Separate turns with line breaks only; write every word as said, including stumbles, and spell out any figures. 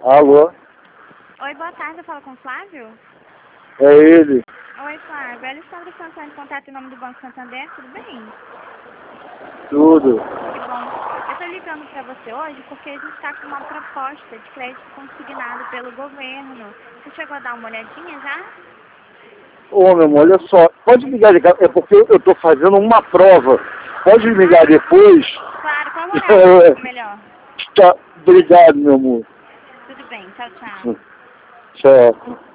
Alô?
Oi, boa tarde, eu falo com o Flávio?
É ele.
Oi, Flávio. Ela está solicitando de contato em nome do Banco Santander, tudo bem?
Tudo.
Que bom. Eu estou ligando para você hoje porque a gente está com uma proposta de crédito consignado pelo governo. Você chegou a dar uma olhadinha já?
Ô, meu amor, olha só. Pode ligar, ligar. É porque eu estou fazendo uma prova. Pode ligar
Ah,
depois?
claro, qual horário é melhor?
Tá. Obrigado, meu amor.
Tudo bem, tchau, tchau.
Tchau.